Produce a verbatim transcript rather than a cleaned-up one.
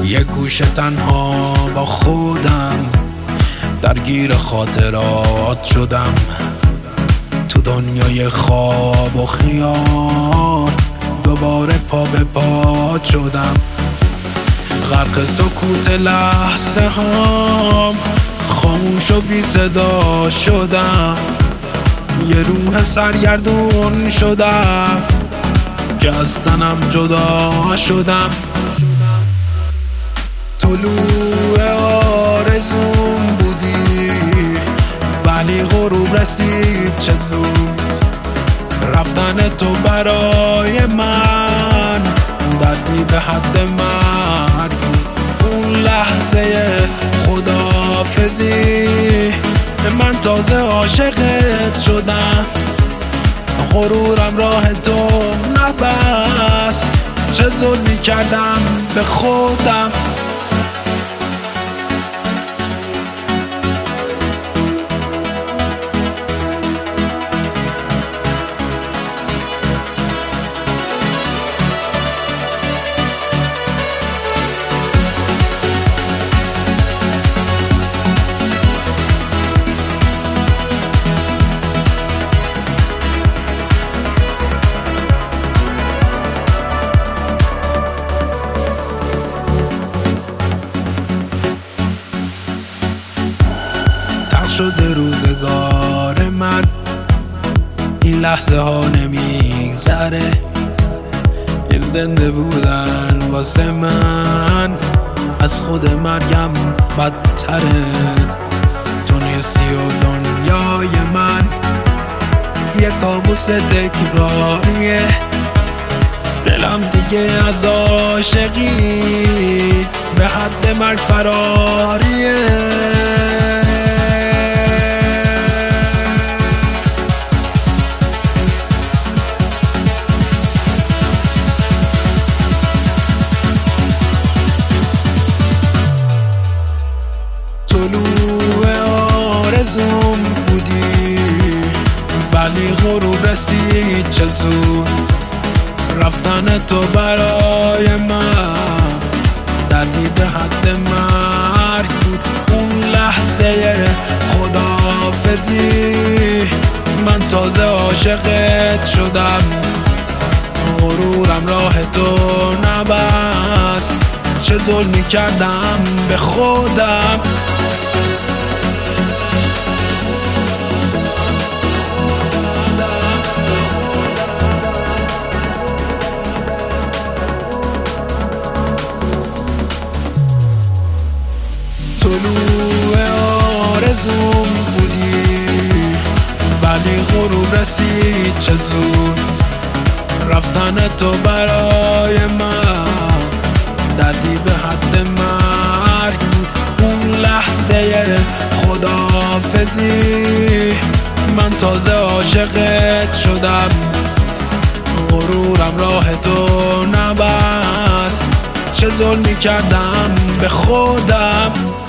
یه گوشه تنها با خودم درگیر خاطرات شدم، تو دنیای خواب و خیال دوباره پا به پا شدم. غرق سکوت لحظه هام خاموش و بی صدا شدم، یه روح سرگردون شدم که از تنم جدا شدم. طلوع آرزوم بودی ولی غروب رسید چه زود، رفتن تو برای من دردی به حد مرگ بود. اون لحظه خداحافظی من تازه عاشقت شدم، غرورم راه تو نبست، چه ظلمی کردم به خودم. شده روزگار من، این لحظه ها نمیگذره، این زنده بودن واسه من از خود مرگم بدتره. تو نیستی و دنیای من یه کابوس تکراریه، دلم دیگه از عاشقی به حد مرگ فراریه. طلوع آرزوم بودی ولی غروب رسید چه زود، رفتن تو برای من دردی به حد مرگ بود. اون لحظه خداحافظی من تازه عاشقت شدم، غرورم راه تو نبست، چه ظلمی کردم به خودم. طلوع آرزوم بودی ولی غروب رسید چه زود، رفتن تو برای من دردی به حد مرگ بود. اون لحظه خداحافظی من تازه عاشقت شدم، غرورم راه تو نبست، چه ظلمی کردم به خودم.